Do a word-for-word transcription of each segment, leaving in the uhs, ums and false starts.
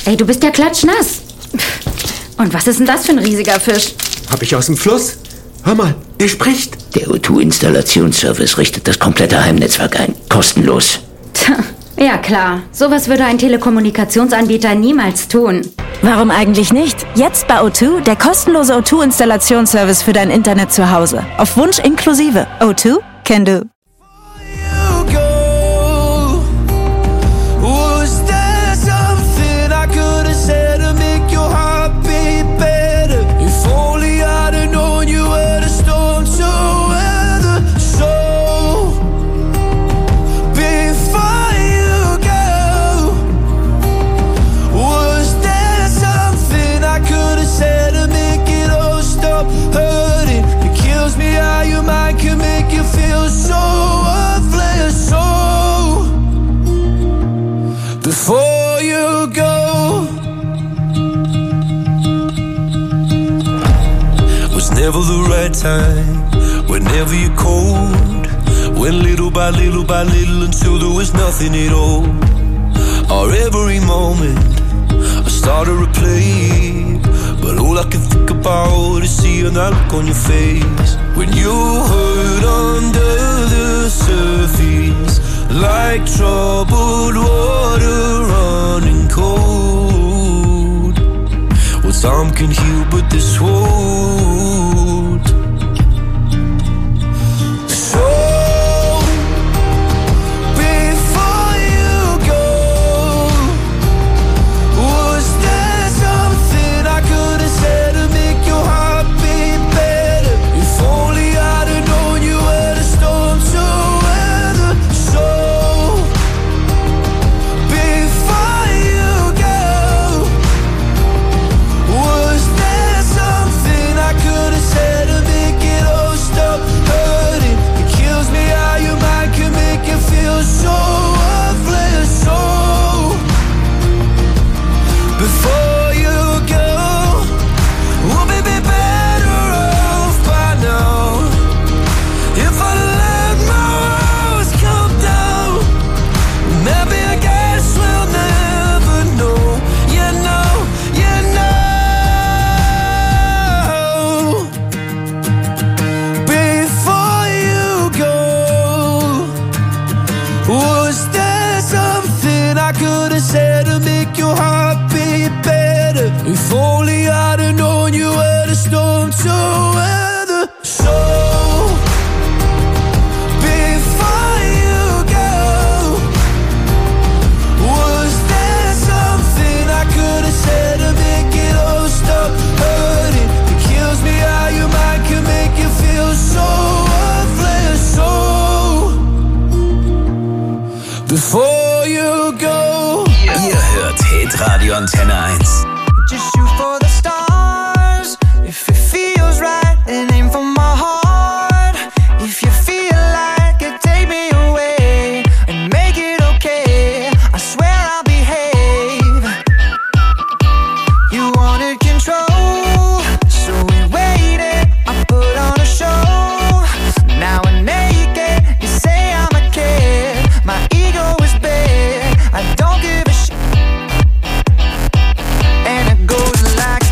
Ey, du bist ja klatschnass. Und was ist denn das für ein riesiger Fisch? Hab ich aus dem Fluss? Hör mal, der spricht. Der O zwei Installationsservice richtet das komplette Heimnetzwerk ein. Kostenlos. Tja, ja klar. Sowas würde ein Telekommunikationsanbieter niemals tun. Warum eigentlich nicht? Jetzt bei O zwei der kostenlose O zwei Installationsservice für dein Internet zu Hause. Auf Wunsch inklusive. O zwei can do. Before you go, was never the right time, whenever you're cold, went little by little by little until there was nothing at all. Or every moment I started to play, but all I can think about is seeing that look on your face when you hurt under the surface, like troubled water running cold. Well, time can heal, but this won't. So before you go, was there something I could have said to make your heart beat better? If only I'd have known you were the storm to weather. So before you go, was there something I could have said to make it all stop hurting? It kills me how your mind can make you feel so worthless. So before you go, we'll be better off by now. If I let my walls come down, maybe I guess we'll never know. You know, you know. Before you go, was there something I could have said to make your heart beat better? If only I'd have known you were the storm to weather. So before you go, was there something I could have said to make it all stop hurting? It kills me how your mind can make you feel so worthless. So before you go. Ihr hört Hitradio Antenne eins. Just shoot for the stars. If it feels right, and aim for my heart. If you feel like it, take me away and make it okay. I swear I'll behave. You wanted control, so we waited. I put on a show. Now we're naked. You say I'm a kid. My ego is big. I don't give a shit. And it goes like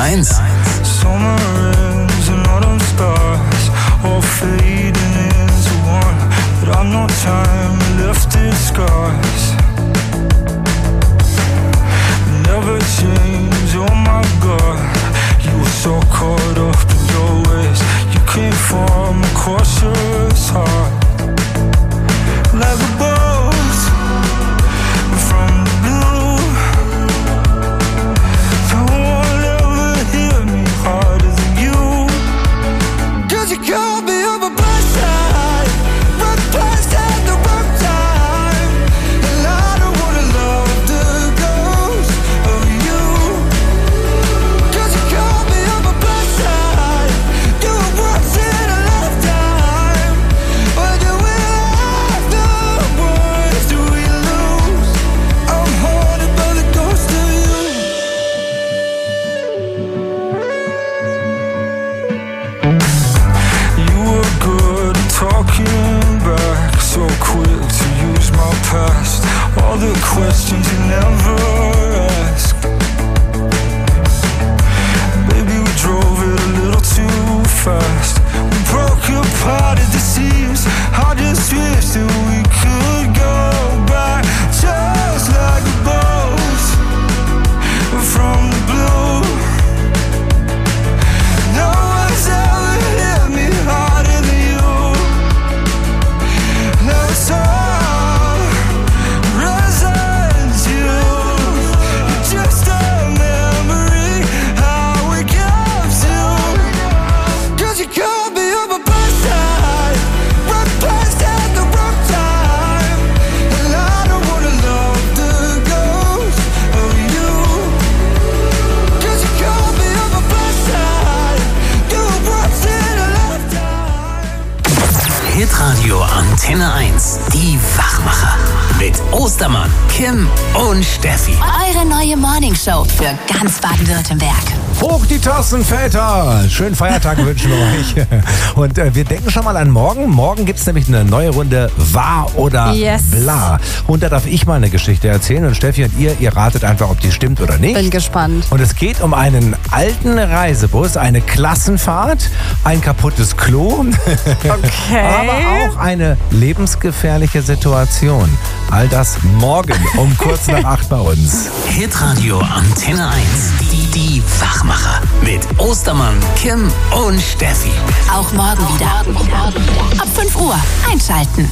eins. Summer ends and autumn stars, all fading into one. But I've no time left in scars. Never change, oh my God. You were so caught up in your ways. You came from a cautious heart. Like a bolt from the blue. No one ever hit me harder than you. 'Cause you called me up a bad side, but past at the wrong time. And I don't wanna love the ghost of you. 'Cause you called me up a bad side. Do it once in a lifetime. But do we have the ones do we lose? I'm haunted by the ghost of you. You were good at talking back, so quick to use my past. All the questions you never asked. Baby, we drove it a little too fast. We broke apart at the seams. I just wish that we could go back, just like a bolt from the blue. No one's ever hit me harder than you. Now it's all residue. You're just a memory, how we got to. 'Cause you called me up a bad side, right past at the wrong time. And I don't wanna love the ghost of you. 'Cause you called me up a bad side, do it once in a lifetime. Hitradio Antenne eins. Die Wachmacher. Mit Ostermann, Kim und Steffi. Eure neue Morningshow für ganz Baden-Württemberg. Hoch die Tassen, Väter! Schönen Feiertag wünschen wir euch. Und äh, wir denken schon mal an morgen. Morgen gibt's nämlich eine neue Runde Wahr oder Yes. Bla. Und da darf ich mal eine Geschichte erzählen. Und Steffi und ihr, ihr ratet einfach, ob die stimmt oder nicht. Bin gespannt. Und es geht um einen alten Reisebus, eine Klassenfahrt, ein kaputtes Klo. Okay. Aber auch eine lebensgefährliche Situation. All das morgen um kurz nach acht bei uns. Hitradio Antenne eins. Die, die Wachmacher. Mit Ostermann, Kim und Steffi. Auch morgen wieder. Ab fünf Uhr einschalten.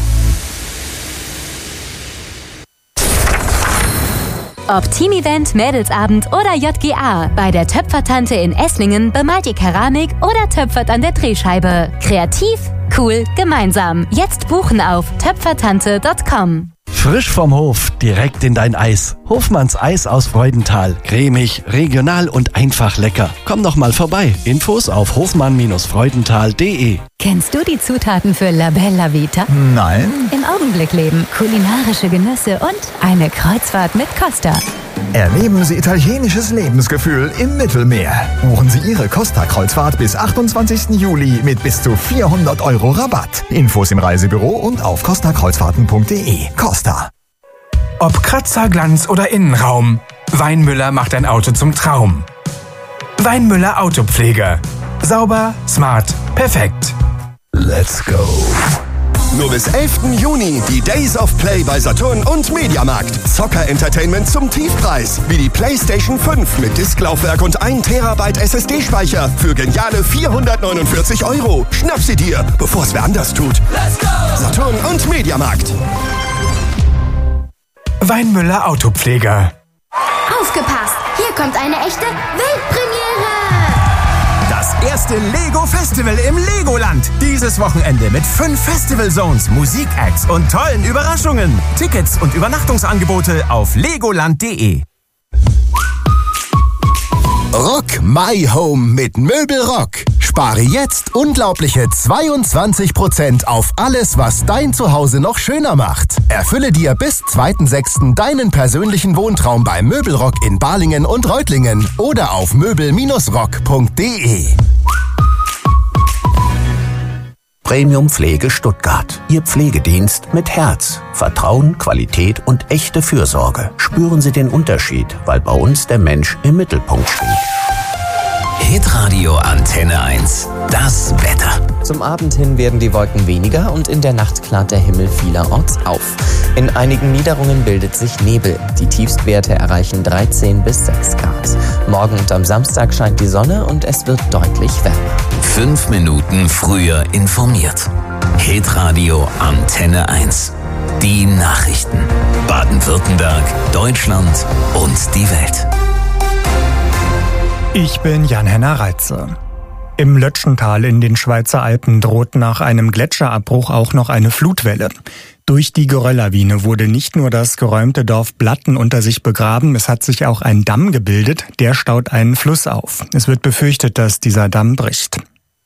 Ob Team-Event, Mädelsabend oder J G A. Bei der Töpfertante in Esslingen bemalt ihr Keramik oder töpfert an der Drehscheibe. Kreativ, cool, gemeinsam. Jetzt buchen auf töpfertante punkt com. Frisch vom Hof, direkt in dein Eis. Hofmanns Eis aus Freudenthal. Cremig, regional und einfach lecker. Komm doch mal vorbei. Infos auf hofmann freudenthal punkt de. Kennst du die Zutaten für La Bella Vita? Nein. Im Augenblick leben, kulinarische Genüsse und eine Kreuzfahrt mit Costa. Erleben Sie italienisches Lebensgefühl im Mittelmeer. Buchen Sie Ihre Costa-Kreuzfahrt bis achtundzwanzigsten Juli mit bis zu vierhundert Euro Rabatt. Infos im Reisebüro und auf costa kreuzfahrten punkt de. Costa. Ob Kratzer, Glanz oder Innenraum, Weinmüller macht ein Auto zum Traum. Weinmüller Autopflege. Sauber, smart, perfekt. Let's go. Nur bis elften Juni die Days of Play bei Saturn und Mediamarkt. Zocker-Entertainment zum Tiefpreis. Wie die PlayStation fünf mit Disklaufwerk und ein Terabyte S S D-Speicher für geniale vierhundertneunundvierzig Euro. Schnapp sie dir, bevor es wer anders tut. Let's go! Saturn und Mediamarkt. Weinmüller Autopflege. Aufgepasst! Hier kommt eine echte Weltpremiere! Das erste Lego-Festival im Legoland. Dieses Wochenende mit fünf Festival-Zones, Musikacts und tollen Überraschungen. Tickets und Übernachtungsangebote auf legoland punkt de. Rock My Home mit Möbelrock. Spare jetzt unglaubliche zweiundzwanzig Prozent auf alles, was dein Zuhause noch schöner macht. Erfülle dir bis zweiten sechsten deinen persönlichen Wohntraum bei Möbelrock in Balingen und Reutlingen oder auf möbel rock punkt de. Premium Pflege Stuttgart. Ihr Pflegedienst mit Herz. Vertrauen, Qualität und echte Fürsorge. Spüren Sie den Unterschied, weil bei uns der Mensch im Mittelpunkt steht. Hitradio Antenne eins. Das Wetter. Zum Abend hin werden die Wolken weniger und in der Nacht klart der Himmel vielerorts auf. In einigen Niederungen bildet sich Nebel. Die Tiefstwerte erreichen dreizehn bis sechs Grad. Morgen und am Samstag scheint die Sonne und es wird deutlich wärmer. Fünf Minuten früher informiert. Hitradio Antenne eins. Die Nachrichten. Baden-Württemberg, Deutschland und die Welt. Ich bin Jan-Henner Reitze. Im Lötschental in den Schweizer Alpen droht nach einem Gletscherabbruch auch noch eine Flutwelle. Durch die Gerölllawine wurde nicht nur das geräumte Dorf Blatten unter sich begraben, es hat sich auch ein Damm gebildet, der staut einen Fluss auf. Es wird befürchtet, dass dieser Damm bricht.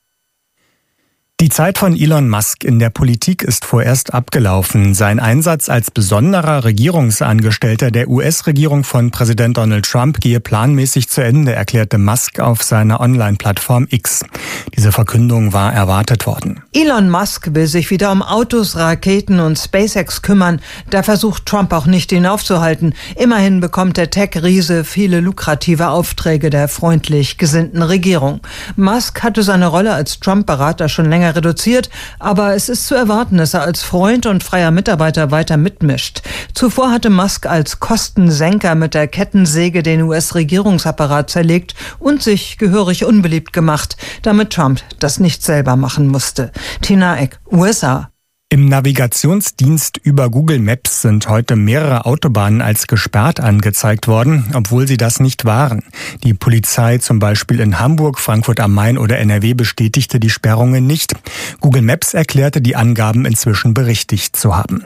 Die Zeit von Elon Musk in der Politik ist vorerst abgelaufen. Sein Einsatz als besonderer Regierungsangestellter der U S-Regierung von Präsident Donald Trump gehe planmäßig zu Ende, erklärte Musk auf seiner Online-Plattform X. Diese Verkündung war erwartet worden. Elon Musk will sich wieder um Autos, Raketen und SpaceX kümmern. Da versucht Trump auch nicht, ihn aufzuhalten. Immerhin bekommt der Tech-Riese viele lukrative Aufträge der freundlich gesinnten Regierung. Musk hatte seine Rolle als Trump-Berater schon länger reduziert, aber es ist zu erwarten, dass er als Freund und freier Mitarbeiter weiter mitmischt. Zuvor hatte Musk als Kostensenker mit der Kettensäge den U S-Regierungsapparat zerlegt und sich gehörig unbeliebt gemacht, damit Trump das nicht selber machen musste. Tina Eck, U S A. Im Navigationsdienst über Google Maps sind heute mehrere Autobahnen als gesperrt angezeigt worden, obwohl sie das nicht waren. Die Polizei zum Beispiel in Hamburg, Frankfurt am Main oder N R W bestätigte die Sperrungen nicht. Google Maps erklärte, die Angaben inzwischen berichtigt zu haben.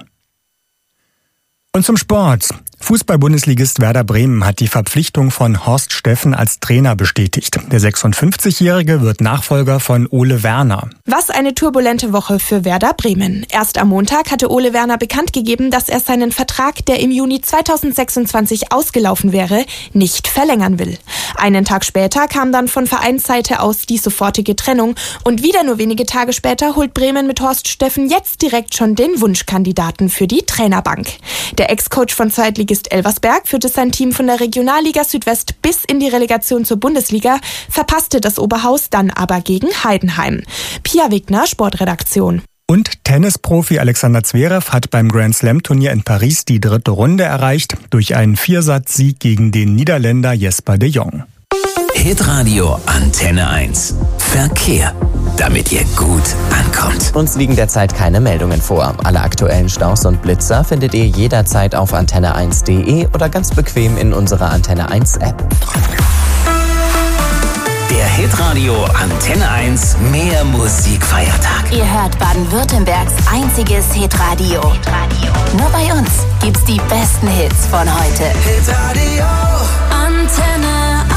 Und zum Sport. Fußball-Bundesligist Werder Bremen hat die Verpflichtung von Horst Steffen als Trainer bestätigt. Der sechsundfünfzigjährige wird Nachfolger von Ole Werner. Was eine turbulente Woche für Werder Bremen. Erst am Montag hatte Ole Werner bekannt gegeben, dass er seinen Vertrag, der im Juni zweitausendsechsundzwanzig ausgelaufen wäre, nicht verlängern will. Einen Tag später kam dann von Vereinsseite aus die sofortige Trennung und wieder nur wenige Tage später holt Bremen mit Horst Steffen jetzt direkt schon den Wunschkandidaten für die Trainerbank. Der Ex-Coach von Zweitligist Elversberg führte sein Team von der Regionalliga Südwest bis in die Relegation zur Bundesliga, verpasste das Oberhaus dann aber gegen Heidenheim. Pia Wegner, Sportredaktion. Und Tennisprofi Alexander Zverev hat beim Grand Slam Turnier in Paris die dritte Runde erreicht, durch einen Viersatzsieg gegen den Niederländer Jesper de Jong. Hitradio Antenne eins. Verkehr, damit ihr gut ankommt. Uns liegen derzeit keine Meldungen vor. Alle aktuellen Staus und Blitzer findet ihr jederzeit auf antenne eins punkt de oder ganz bequem in unserer Antenne eins App. Der Hitradio Antenne eins Mehr Musikfeiertag. Ihr hört Baden-Württembergs einziges Hitradio. Hitradio. Nur bei uns gibt's die besten Hits von heute. Hitradio Antenne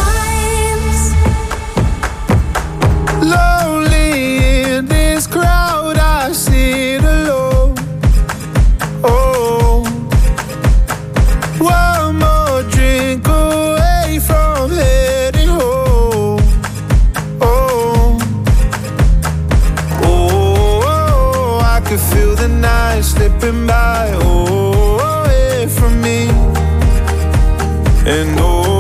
Lonely in this crowd, I sit alone. Oh, one more drink away from heading home. Oh, oh, oh, I can feel the night slipping by. Oh, away from me, and oh.